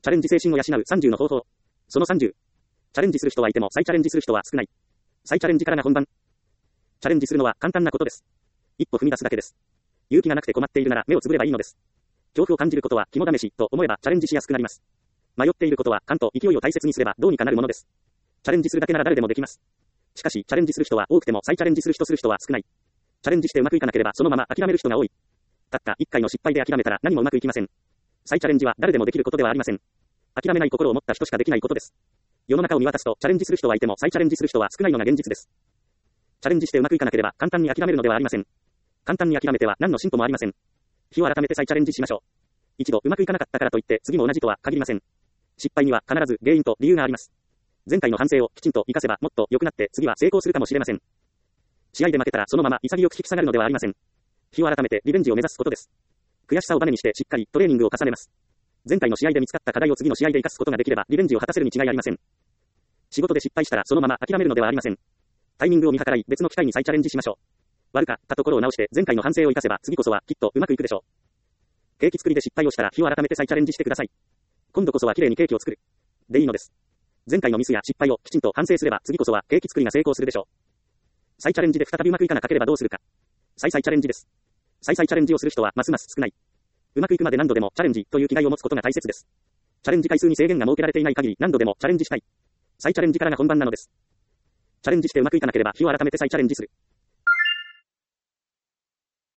チャレンジ精神を養う30の方法。その30。チャレンジする人はいても再チャレンジする人は少ない。再チャレンジからが本番。チャレンジするのは簡単なことです。一歩踏み出すだけです。勇気がなくて困っているなら目をつぶればいいのです。恐怖を感じることは肝試しと思えばチャレンジしやすくなります。迷っていることは勘と勢いを大切にすればどうにかなるものです。チャレンジするだけなら誰でもできます。しかし、チャレンジする人は多くても再チャレンジする人は少ない。チャレンジしてうまくいかなければそのまま諦める人が多い。たった1回の失敗で諦めたら何もうまくいきません。再チャレンジは誰でもできることではありません。諦めない心を持った人しかできないことです。世の中を見渡すとチャレンジする人はいても再チャレンジする人は少ないのが現実です。チャレンジしてうまくいかなければ簡単に諦めるのではありません。簡単に諦めては何の進歩もありません。日を改めて再チャレンジしましょう。一度うまくいかなかったからといって次も同じとは限りません。失敗には必ず原因と理由があります。前回の反省をきちんと活かせばもっと良くなって次は成功するかもしれません。試合で負けたらそのまま潔く引き下がるのではありません。日を改めてリベンジを目指すことです。悔しさをバネにしてしっかりトレーニングを重ねます。前回の試合で見つかった課題を次の試合で活かすことができればリベンジを果たせるに違いありません。仕事で失敗したらそのまま諦めるのではありません。タイミングを見計らい別の機会に再チャレンジしましょう。悪かったところを直して前回の反省を生かせば次こそはきっとうまくいくでしょう。ケーキ作りで失敗をしたら日を改めて再チャレンジしてください。今度こそは綺麗にケーキを作る。でいいのです。前回のミスや失敗をきちんと反省すれば次こそはケーキ作りが成功するでしょう。再チャレンジで再びうまくいかなければどうするか。再チャレンジです。再チャレンジをする人はますます少ない。うまくいくまで何度でもチャレンジという気概を持つことが大切です。チャレンジ回数に制限が設けられていない限り何度でもチャレンジしたい。再チャレンジからが本番なのです。チャレンジしてうまくいかなければ日を改めて再チャレンジする。